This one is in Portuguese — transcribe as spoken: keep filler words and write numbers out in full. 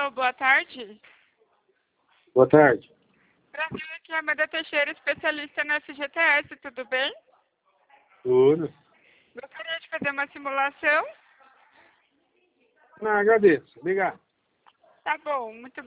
Alô, boa tarde. Boa tarde. Brasil, aqui é a Amanda Teixeira, especialista no F G T S, tudo bem? Tudo. Gostaria de fazer uma simulação? Não, agradeço. Obrigado. Tá bom, muito